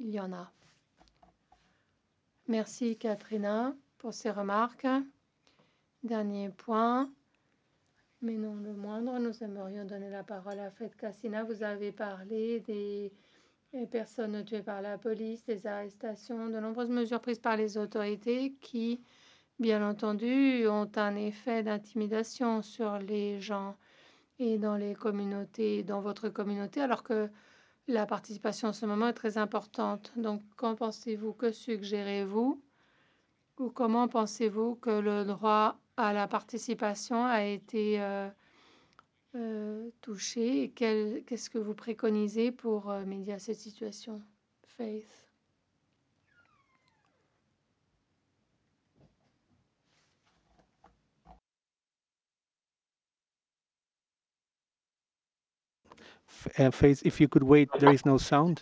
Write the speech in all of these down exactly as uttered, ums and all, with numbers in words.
il y en a. Merci Katrina pour ces remarques. Dernier point, mais non le moindre, nous aimerions donner la parole à Fred Cassina. Vous avez parlé des personnes tuées par la police, des arrestations, de nombreuses mesures prises par les autorités qui, bien entendu, ont un effet d'intimidation sur les gens et dans les communautés, dans votre communauté, alors que la participation en ce moment est très importante. Donc, qu'en pensez-vous? Que suggérez-vous? Ou comment pensez-vous que le droit à la participation a été euh, euh, touché? Et quel, qu'est-ce que vous préconisez pour euh, médier cette situation? Faith. Uh, Faith, if you could wait, there is no sound.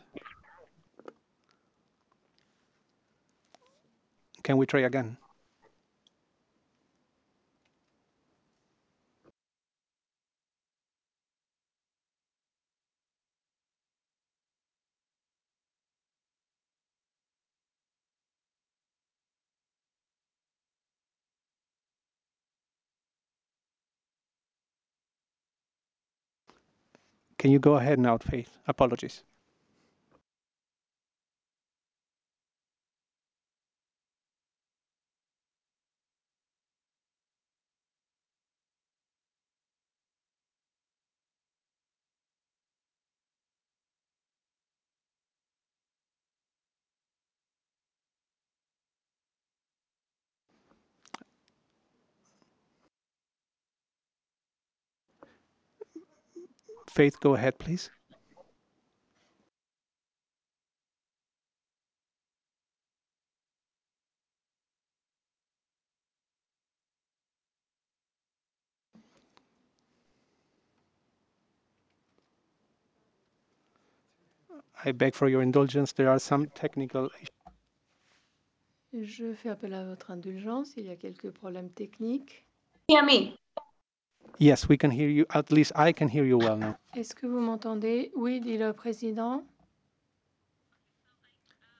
Can we try again? Can you go ahead now, Faith? Apologies. Faith, go ahead, please. I beg for your indulgence. There are some technical issues. Je fais appel à votre indulgence. Il y a quelques problèmes techniques. Hear me? Yes, we can hear you. At least I can hear you well now. Est-ce que vous m'entendez? Oui, dit le président.